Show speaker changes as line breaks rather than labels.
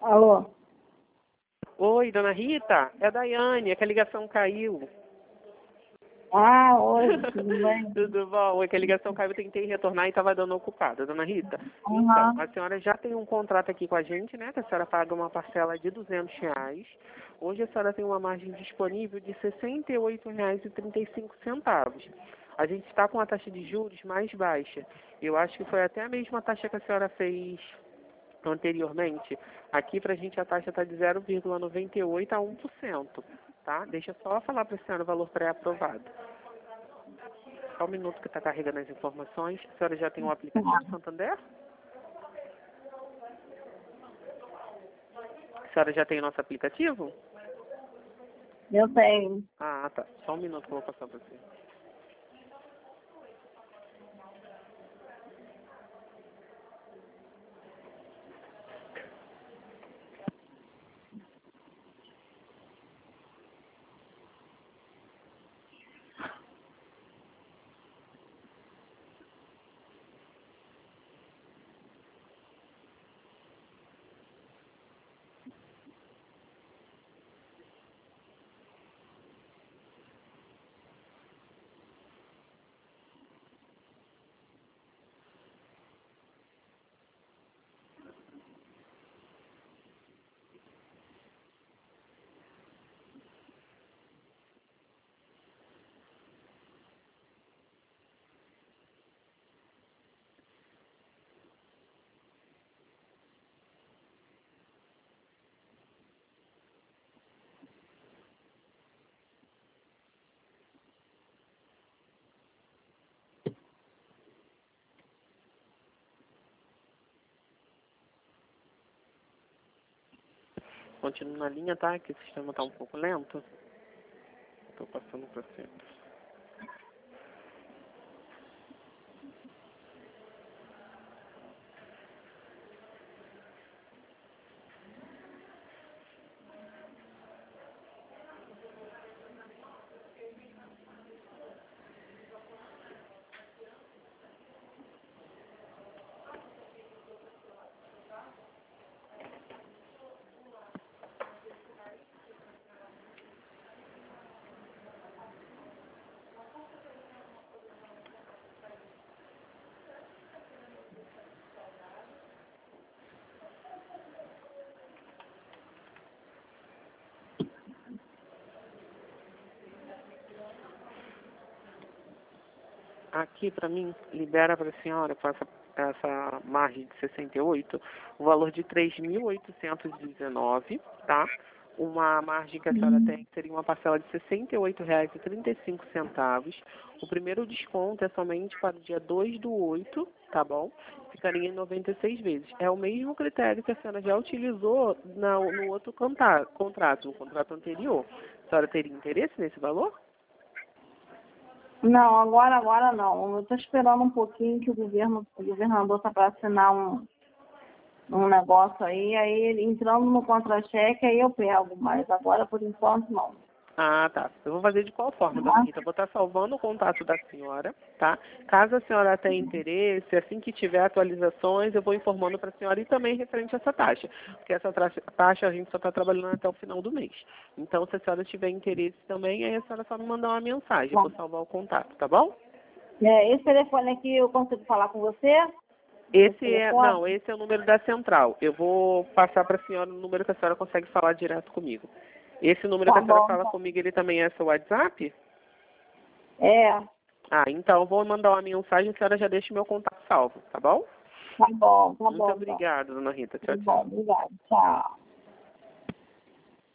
Alô?
Oi, dona Rita, é a Daiane, é que a ligação caiu.
Ah, oi, tudo bem?
Tudo bom? É que a ligação caiu, eu tentei retornar e estava dando ocupada. Dona Rita, então,
Aham.
a senhora já tem um contrato aqui com a gente, né? Que a senhora paga uma parcela de R$ 200. Hoje a senhora tem uma margem disponível de R$ 68,35. A gente está com a taxa de juros mais baixa. Eu acho que foi até a mesma taxa que a senhora fez anteriormente. Aqui para a gente a taxa está de 0,98 a 1%, tá? Deixa eu só falar para a senhora o valor pré-aprovado. Só um minuto que está carregando as informações. A senhora já tem um aplicativo Santander? A senhora já tem o nosso aplicativo?
Eu tenho.
Ah, tá. Só um minuto que eu vou passar para você. Continuo na linha, tá? Que o sistema está um pouco lento. Estou passando para você. Aqui, para mim, libera para a senhora, com essa margem de 68, o valor de 3.819, tá? Uma margem que a senhora tem seria uma parcela de R$ 68,35. O primeiro desconto é somente para o dia 2/8, tá bom? Ficaria em 96 vezes. É o mesmo critério que a senhora já utilizou no outro contrato, no contrato anterior. A senhora teria interesse nesse valor?
Não, agora não. Eu estou esperando um pouquinho que o governador está para assinar um negócio aí ele entrando no contra-cheque, aí eu pego, mas agora por enquanto não.
Ah, tá. Eu vou fazer de qual forma, dona
Tá?
Rita? Eu vou estar salvando o contato da senhora, tá? Caso a senhora tenha interesse, assim que tiver atualizações, eu vou informando para a senhora e também referente a essa taxa. Porque essa taxa a gente só está trabalhando até o final do mês. Então, se a senhora tiver interesse também, aí a senhora só me mandar uma mensagem. Eu
Bom,
vou salvar o contato, tá bom?
esse telefone aqui eu consigo falar com você? Esse
Não,
telefone?
esse é o número da central. Eu vou passar para a senhora o número que a senhora consegue falar direto comigo. Esse número que
Tá
a senhora
bom,
fala
então.
comigo, ele também é seu WhatsApp?
É,
Ah, então eu vou mandar uma mensagem, a senhora já deixa o meu contato salvo, tá bom?
tá
Muito
bom então.
obrigada, dona Rita.
Tá
Tchau,
bom,
tchau.
obrigada. Tchau.